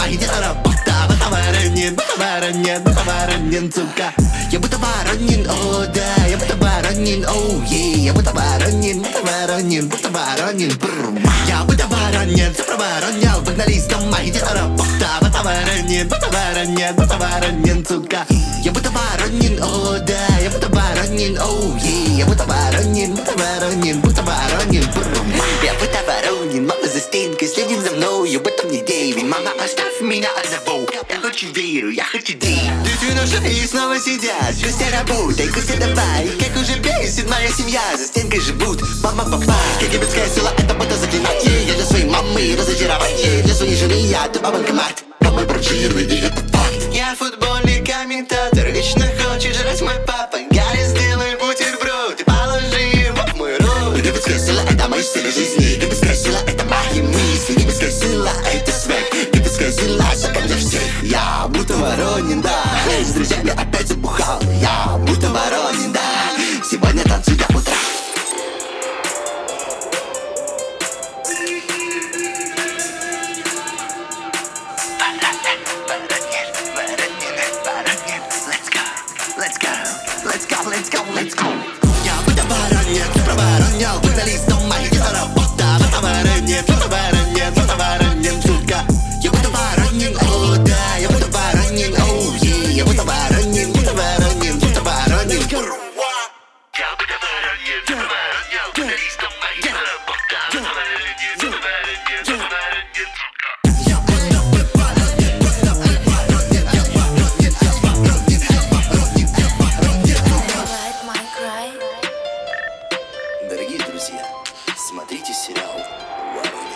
где-то работа. Будто воронин, сука. Я будто воронин, о да. Я будто воронин, оу ей. Я будто воронин, будто воронин, бррр. Я будто воронин, все проворонил. Погнались домой, где-то работа. Будто воронин, сука. Я будто воронин, о да. Я будто воронин, оу ей. Я будто воронин, бррр. Я будто воронин, мама за стенкой следит за мною. В этом не девять, мама, оставь меня одного. Я хочу веру, я хочу денег. Дети на шее снова сидят. Костя работай, Костя давай. Как уже бесит моя семья, за стенкой живут мама, папа. Египетская сила, это будто заклинание. Я для своей мамы разочарование. Для своей жены я тупо банкомат. Мама прочируй, и это факт. Я футбольный комментатор, вечно хочет жрать мой папа. Гарри, сделай бутерброд и положи его в мой рот. Египетская сила, это мой стиль жизни. Египетская сила, это мои мысли. Египетская сила, это свек. Египетская сила, шага для всех. Я будто воронин, да. С друзьями опять забухал. Я будто воронин, да. Сегодня танцую до утра. Let's go. Я будто воронин, все проворонил. Погнались домой, где-то работа. Будто воронин, сука. Я будто воронин, о да. Я будто воронин, оу ей. Я будто воронин, бррр. Я будто воронин, все проворонил. Погнались домой, где-то работа. Будто воронин, сука. Дорогие друзья, смотрите сериал «Воронины».